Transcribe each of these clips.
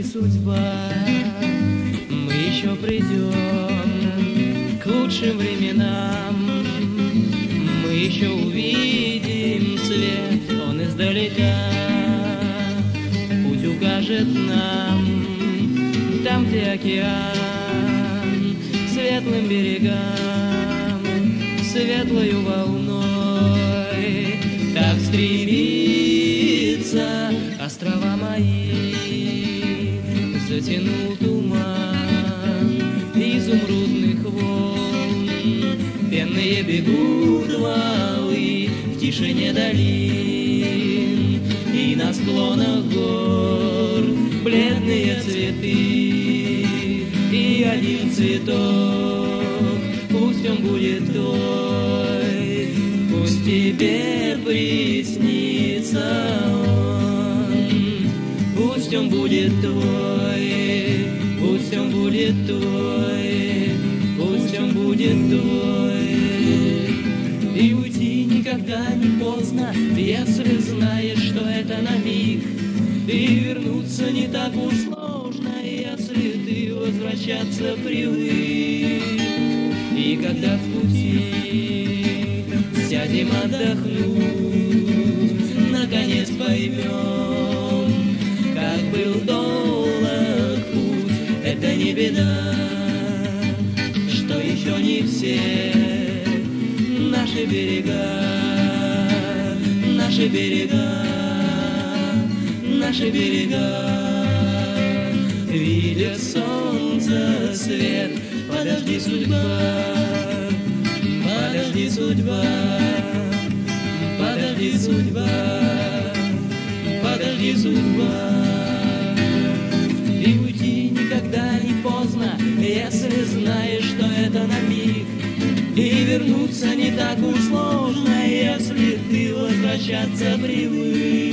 судьба, мы еще придем к лучшим временам, мы еще увидим свет, он издалека путь укажет нам, там, где океан, светлым берегам, светлою волной, так стремится острова мои, затянул туман изумрудных волн, пенные бегут валы в тишине долин, и на склонах гор бледные цветы, и один цветок, пусть он будет твой, пусть тебе приснится он, пусть он будет твой, пусть он будет твой, пусть он будет твой. И уйти никогда не поздно, если знаешь, что это на миг, и вернуться не так уж сложно, если ты возвращаться привык. И когда в пути сядем отдохнуть, наконец поймем, как был долг путь, это не беда, что еще не все наши берега, наши берега, наши берега видят солнце свет. Подожди, судьба, подожди, судьба, подожди, судьба, подожди, судьба. И уйти никогда не поздно, если знаешь, что это на миг, и вернуться не так уж сложно, если ты возвращаться привык.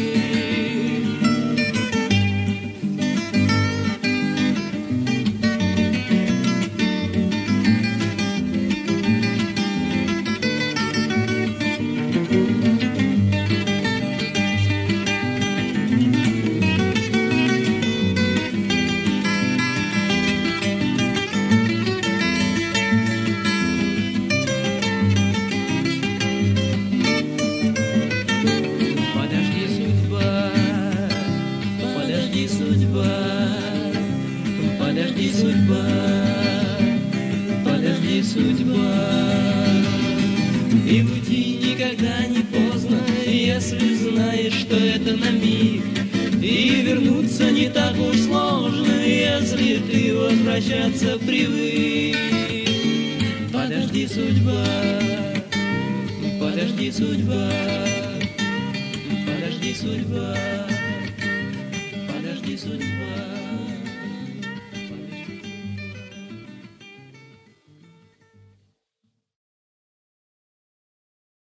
Подожди, судьба, подожди, судьба. И уйти никогда не поздно, если знаешь, что это на миг, и вернуться не так уж сложно, если ты возвращаться привык. Подожди, судьба, подожди, судьба, подожди, судьба, подожди, судьба.